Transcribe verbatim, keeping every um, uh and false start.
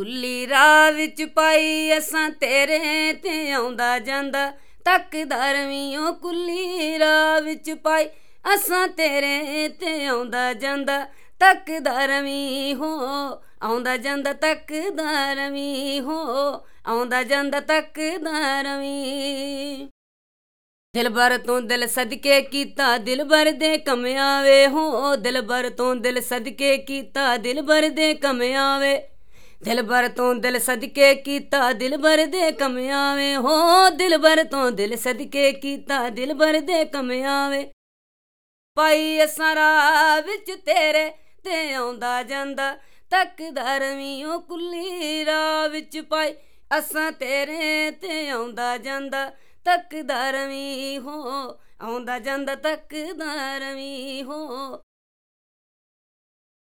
ਕੁੱਲੀ ਰਾਹ ਵਿੱਚ ਪਾਈ ਅਸਾਂ ਤੇਰੇ ਤੇ ਆਉਂਦਾ ਜਾਂਦਾ ਤੱਕਦਾ ਰਵੀਂ ਓ ਕੁੱਲੀ ਰਾਹ ਵਿੱਚ ਪਾਈ ਅਸਾਂ ਤੇਰੇ ਤੇ ਆਉਂਦਾ ਜਾਂਦਾ ਤੱਕਦਾ ਰਵੀਂ ਹੋ ਆਉਂਦਾ ਜਾਂਦਾ ਤੱਕਦਾ ਰਵੀਂ ਹੋ ਆਉਂਦਾ ਜਾਂਦਾ ਤੱਕਦਾ ਰਵੀਂ। ਦਿਲਬਰ ਤੋਂ ਦਿਲ ਸਦਕੇ ਕੀਤਾ ਦਿਲਬਰ ਦੇ ਕੰਮ ਆਵੇ ਹੋ ਦਿਲਬਰ ਤੋਂ ਦਿਲ ਸਦਕੇ ਕੀਤਾ ਦਿਲਬਰ ਦੇ ਕੰਮ ਆਵੇ ਦਿਲਬਰ ਤੋਂ ਦਿਲ ਸਦਕੇ ਕੀਤਾ ਦਿਲਬਰ ਦੇ ਕੰਮ ਆਵੇ ਹੋ ਦਿਲਬਰ ਤੋਂ ਦਿਲ ਸਦਕੇ ਕੀਤਾ ਦਿਲਬਰ ਦੇ ਕੰਮ ਆਵੇ। ਪਾਈ ਅਸਾਂ ਰਾਹ ਵਿੱਚ ਤੇਰੇ ਤੇ ਆਉਂਦਾ ਜਾਂਦਾ ਤੱਕਦਾ ਰਵੀਂ ਓ ਕੁੱਲੀ ਰਾਹ ਵਿੱਚ ਪਾਈ ਅਸਾਂ ਤੇਰੇ ਤੇ ਆਉਂਦਾ ਜਾਂਦਾ ਤੱਕਦਾ ਰਵੀਂ ਹੋ ਆਉਂਦਾ ਜਾਂਦਾ ਤੱਕਦਾ ਰਵੀਂ ਹੋ